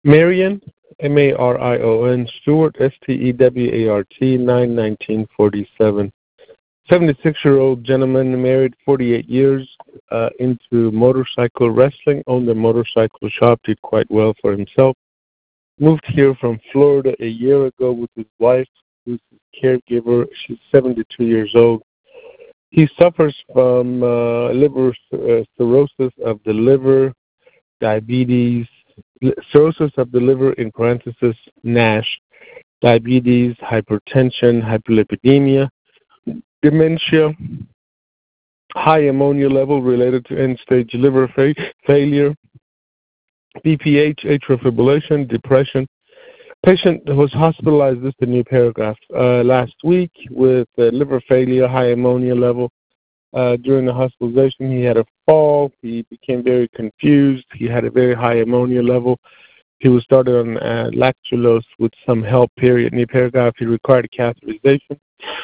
Marion, Marion Stewart, Stewart, 9/1947. 76-year-old gentleman, married 48 years, into motorcycle wrestling, owned a motorcycle shop, did quite well for himself. Moved here from Florida a year ago with his wife, who's his caregiver. She's 72 years old. He suffers from liver cirrhosis of the liver, diabetes, cirrhosis of the liver in parenthesis, NASH, diabetes, hypertension, hyperlipidemia, dementia, high ammonia level related to end-stage liver failure, BPH, atrial fibrillation, depression. Patient was hospitalized, this is the new paragraph, last week with liver failure, high ammonia level. During the hospitalization, he had a fall. He became very confused. He had a very high ammonia level. He was started on lactulose with some help, period. New paragraph, he required a catheterization.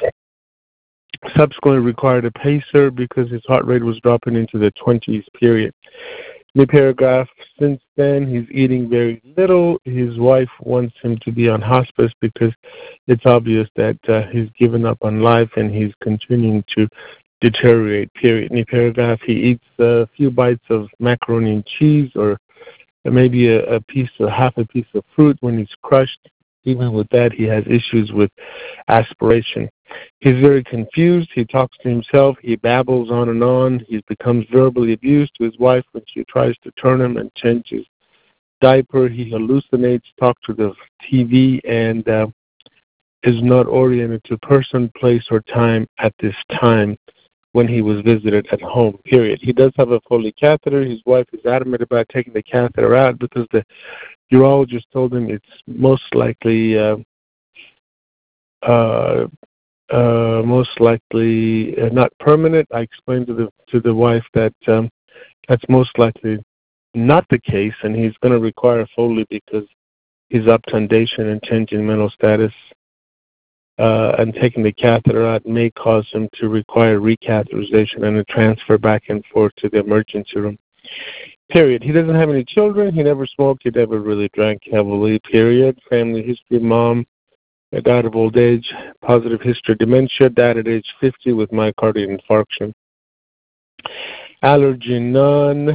Subsequently required a pacer because his heart rate was dropping into the 20s, period. New paragraph, since then he's eating very little. His wife wants him to be on hospice because it's obvious that he's given up on life and he's continuing to deteriorate, period. New paragraph, he eats a few bites of macaroni and cheese or maybe half a piece of fruit when he's crushed. Even with that, he has issues with aspiration. He's very confused. He talks to himself. He babbles on and on. He becomes verbally abused to his wife when she tries to turn him and change his diaper. He hallucinates, talks to the TV, and is not oriented to person, place, or time at this time when he was visited at home, period. He does have a Foley catheter. His wife is adamant about taking the catheter out because the urologist told him it's most likely not permanent. I explained to the wife that that's most likely not the case, and he's going to require Foley because his obtundation and changing mental status and taking the catheter out may cause him to require recatheterization and a transfer back and forth to the emergency room. Period. He doesn't have any children. He never smoked. He never really drank heavily. Period. Family history: mom died of old age. Positive history: dementia. Died at age 50 with myocardial infarction. Allergy: none.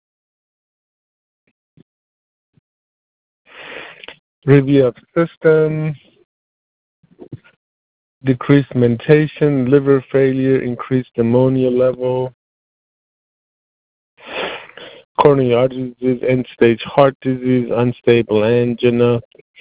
Review of system: decreased mentation, liver failure, increased ammonia level, coronary artery disease, end-stage heart disease, unstable angina,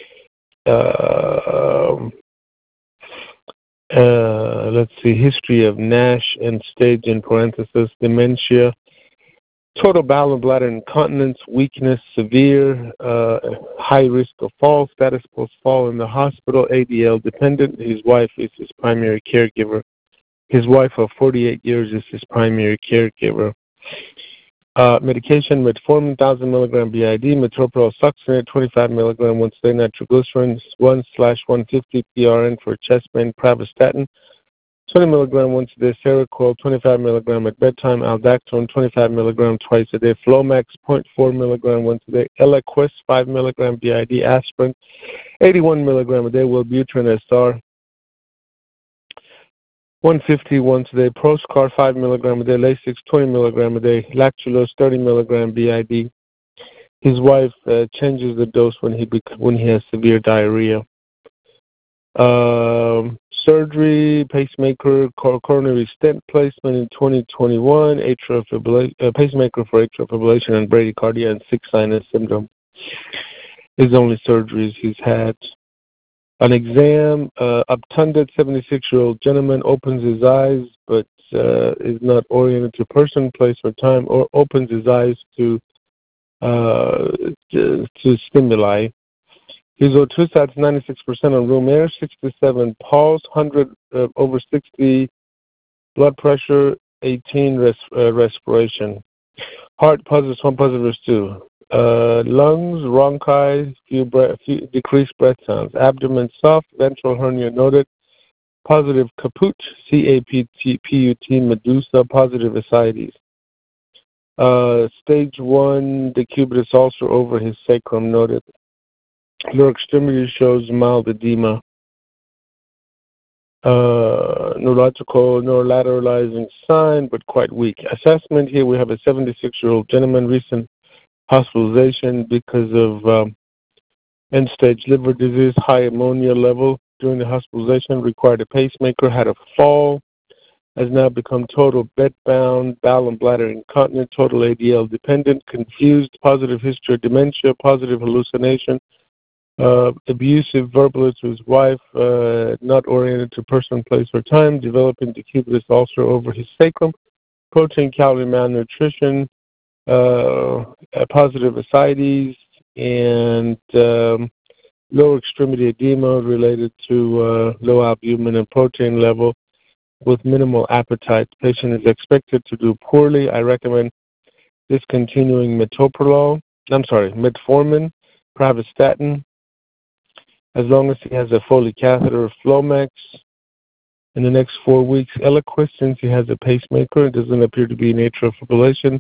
history of NASH, end-stage in parenthesis, dementia, total bowel and bladder incontinence, weakness, severe, high risk of fall, status post-fall in the hospital, ADL dependent. His wife is his primary caregiver. His wife of 48 years is his primary caregiver. Medication: metformin, 1,000 milligram BID, metoprolol succinate, 25 milligram once a day, nitroglycerin, 1/150 PRN for chest pain, pravastatin, 20 milligram once a day, Seroquel, 25 milligram at bedtime, Aldactone, 25 milligram twice a day, Flomax, 0.4 milligram once a day, Eliquis, 5 milligram BID, aspirin, 81 milligram a day, Wellbutrin SR, 150 once a day, Proscar, 5 milligram a day, Lasix, 20 milligram a day, Lactulose, 30 milligram BID. His wife changes the dose when he has severe diarrhea. Surgery: pacemaker, coronary stent placement in 2021, pacemaker for atrial fibrillation and bradycardia and sick sinus syndrome. His only surgeries he's had. An exam: obtunded 76-year-old gentleman opens his eyes but is not oriented to person, place, or time, or opens his eyes to stimuli. His O2 stats 96% on room air, 67 pulse, 100 over 60 blood pressure, 18 respiration. Heart: +1, +2. Lungs, bronchi, decreased breath sounds. Abdomen soft, ventral hernia noted. Positive caput, CAPT, medusa, positive ascites. Stage 1 decubitus ulcer over his sacrum noted. Lower extremity shows mild edema. Neurological neurolateralizing sign, but quite weak. Assessment here, we have a 76-year-old gentleman, recent hospitalization because of end-stage liver disease, high ammonia level during the hospitalization, required a pacemaker, had a fall, has now become total bedbound, bowel and bladder incontinent, total ADL dependent, confused, positive history of dementia, positive hallucination, abusive, verbal to his wife, not oriented to person, place, or time, developing decubitus ulcer over his sacrum, protein, calorie malnutrition, positive ascites, and lower extremity edema related to low albumin and protein level with minimal appetite. The patient is expected to do poorly. I recommend discontinuing metformin, pravastatin, as long as he has a Foley catheter or Flomax. In the next 4 weeks, Eliquis, since he has a pacemaker, it doesn't appear to be an atrial fibrillation,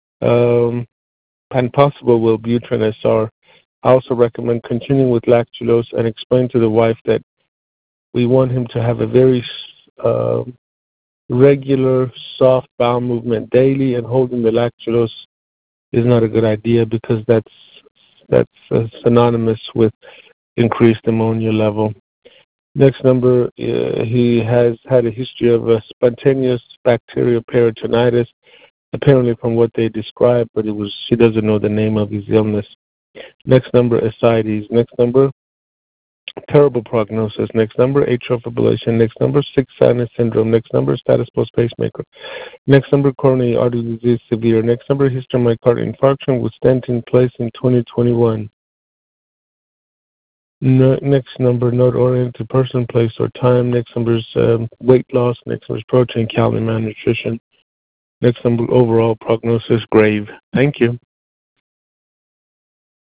and possible Wellbutrin SR. I also recommend continuing with lactulose and explain to the wife that we want him to have a very regular, soft bowel movement daily, and holding the lactulose is not a good idea because that's synonymous with increased ammonia level. Next number, he has had a history of a spontaneous bacterial peritonitis, apparently from what they described, but she doesn't know the name of his illness. Next number, ascites. Next number, terrible prognosis. Next number, atrial fibrillation. Next number, sick sinus syndrome. Next number, status post pacemaker. Next number, coronary artery disease severe. Next number, history of myocardial infarction with stent in place in 2021. Next number, not oriented to person, place, or time. Next number is weight loss. Next number is protein, calorie malnutrition. Next number, overall prognosis grave. Thank you.